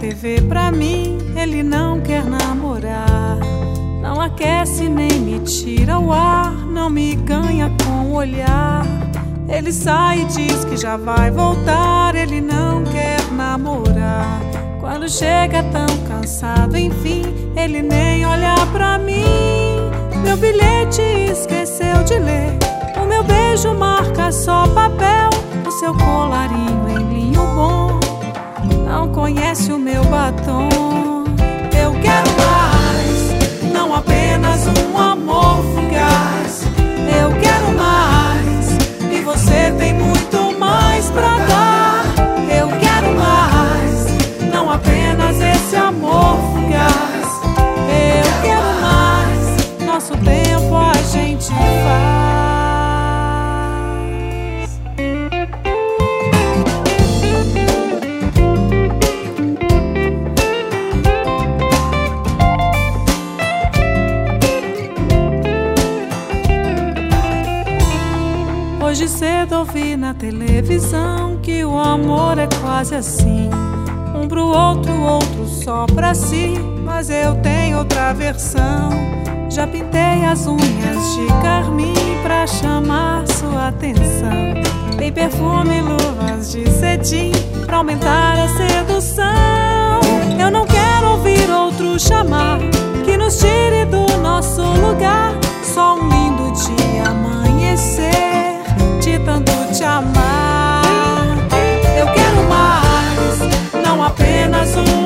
TV pra mim, ele não quer namorar. Não aquece nem me tira o ar, não me ganha com o olhar. Ele sai e diz que já vai voltar, ele não quer namorar. Quando chega tão cansado, enfim, ele nem olha pra mim. Meu bilhete esqueceu de ler, o meu beijo marca só papel. O seu colarinho em linho bom não conhece o meu batom. Eu quero mais, não apenas um amor fugaz. Eu quero mais, e você tem muito mais pra dar. Eu quero mais, não apenas esse amor fugaz. Eu quero mais, nosso tempo a gente faz. Hoje cedo ouvi na televisão que o amor é quase assim, um pro outro, outro só pra si. Mas eu tenho outra versão. Já pintei as unhas de carmim pra chamar sua atenção. Tem perfume e luvas de cetim pra aumentar a sedução. Eu não quero ouvir outro chamar que nos tire do nosso lugar. Só um lindo dia amanhecer de tanto te amar. Eu quero mais, não apenas um